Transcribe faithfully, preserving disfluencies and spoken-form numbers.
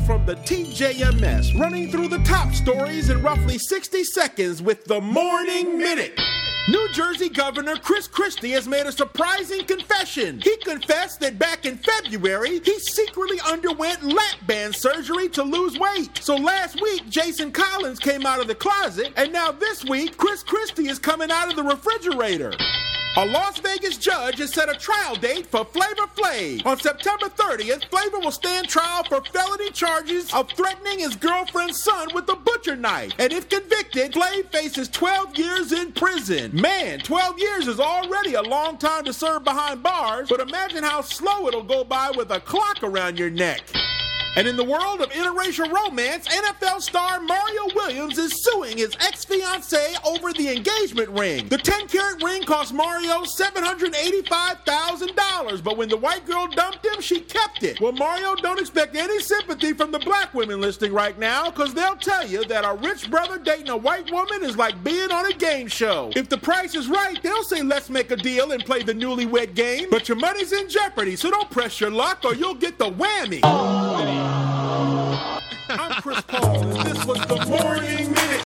from the T J M S, running through the top stories in roughly sixty seconds with the Morning Minute. New Jersey Governor Chris Christie has made a surprising confession. He confessed that back in February, he secretly underwent lap band surgery to lose weight. So last week, Jason Collins came out of the closet, and now this week, Chris Christie is coming out of the refrigerator. A Las Vegas judge has set a trial date for Flavor Flav. On September thirtieth, Flavor will stand trial for felony charges of threatening his girlfriend's son with a butcher knife. And if convicted, Flav faces twelve years in prison. Man, twelve years is already a long time to serve behind bars, but imagine how slow it'll go by with a clock around your neck. And in the world of interracial romance, N F L star Mario Williams is suing his ex-fiancée over the engagement ring. The ten-carat ring cost Mario seven hundred eighty-five thousand dollars, but when the white girl dumped him, she kept it. Well, Mario, don't expect any sympathy from the black women listening right now, because they'll tell you that a rich brother dating a white woman is like being on a game show. If the price is right, they'll say let's make a deal and play the newlywed game, but your money's in jeopardy, so don't press your luck or you'll get the whammy. I'm Chris Paul, and this was the Morning